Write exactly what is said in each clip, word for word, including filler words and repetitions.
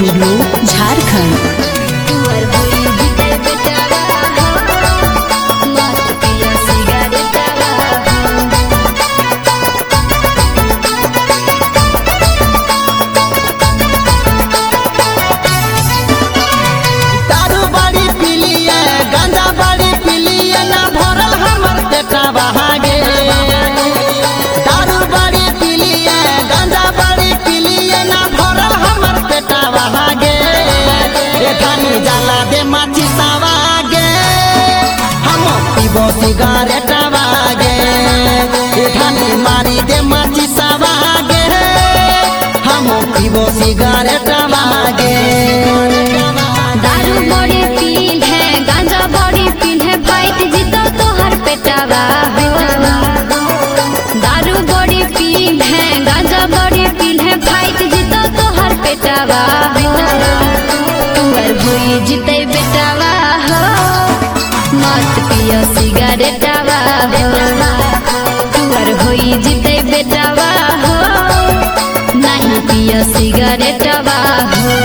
Studio Jharkhand. Cigarette वागे ठानी मारी दे माची सवागे हम पीबो सिगारेट वागे। दारू बड़ी पील है, गांजा बड़ी पील है, फाइट जीतो तो हर पेटावा हो। दारू बड़ी पील है, गांजा बड़ी पील है, फाइट जीतो तो हर पेटावा हो। तुअर भोई जीते बेटावा हो, मत पियो सिगारेटवा हो। तुअर होई जीते बेटावा हो, नहीं पियो सिगारेटवा हो।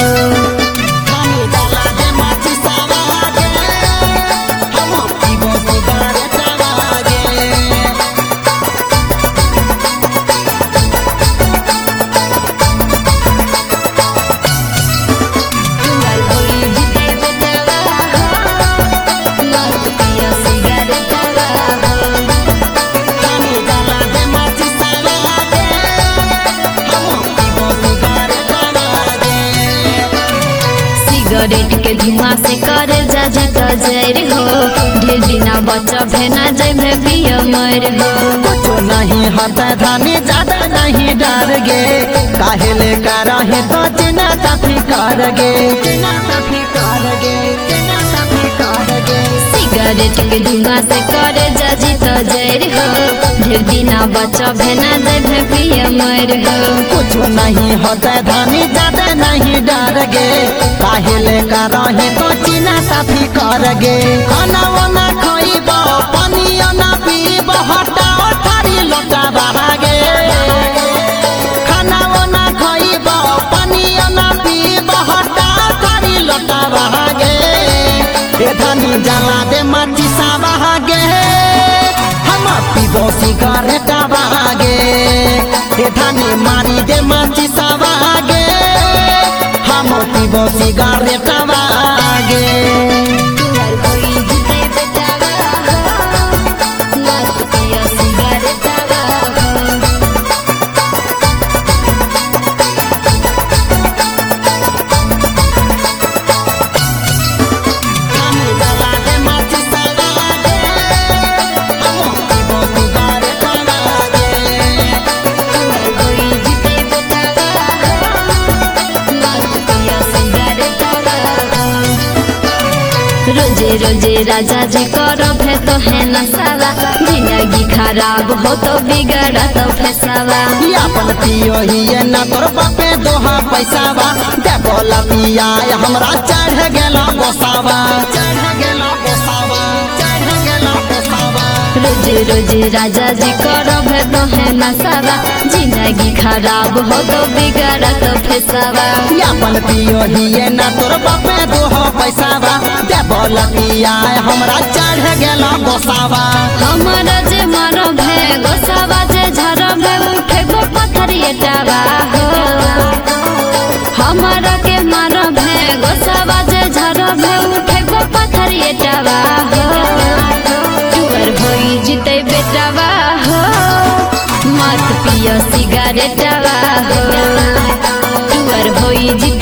सिगरेट के धुआं से कर जा जत जर हो, ढेर बिना बच्चा भेना जमे पिया मर हो। कुछ नहीं होता धानी ज्यादा नहीं डर गे, काहे ले कर है तो चिना तफी कर गे, चिना तफी कर गे, चिना तफी कर गे। सिगरेट के धुआं से कर जा जत जर हो, ढेर बिना बच्चा भेना जमे पिया मर हो। कुछ नहीं होता धानी ज्यादा नहीं डर गे, काहे ले कर है तो चिना तफी कर गे। खाना वाना खाइब पानी ना पीब हटाओ थारी लोटा बहागे। खाना वाना खाइब पानी ना पीब हटाओ थारी लोटा बहागे। ए धनी जला दे माची सा बहागे, हम पीबो सिगारेट बहागे। ए धनी मारी दे माची सा बहागे, हम पीबो सिगारेट बहागे। रोजे रोजे राजा जी करब है तो है नसावा, जिंदगी खराब हो तो बिगड़ा तो फैसावा। अपन पियो ही न तोर बापे दोहा पैसावा, देखोला पिया हमरा चढ़ गेला गोसावा, चढ़ गेला गोसावा, चढ़ गेला गोसावा। रोजे रोजे राजा जी करब है तो है नसावा, जिंदगी खराब हो तो बिगड़ा तो फैसावा। अपन पियो ही न तोर बापे दोहा पैसावा, देखोला पिया हमरा चढ़ गेला गोसावा। हमरा जे मरब है गोसावा, जे झरब है उठे गो पथरिएटावा हो। हमरा के मरब है गोसावा, जे झरब है उठे गो पथरिएटावा हो। तुअर होई जीते बेटावा हो, मत पियो सिगारेटवा हो। तुअर होई जीते